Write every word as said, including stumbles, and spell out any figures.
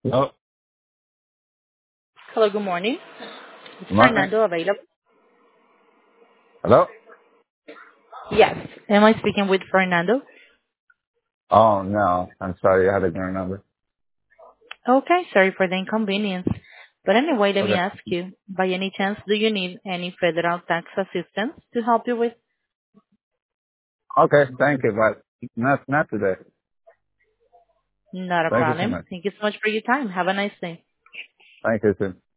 Hello? Hello, good morning. Is Morning? Fernando available? Hello? Yes. Am I speaking with Fernando? Oh, no. I'm sorry. I had a different number. Okay, sorry for the inconvenience. But anyway, let me Okay. ask you, by any chance, do you need any federal tax assistance to help you with? Okay. Thank you, but not, not today. Not a Thank you so problem. much. Thank you so much for your time. Have a nice day. Thank you, too.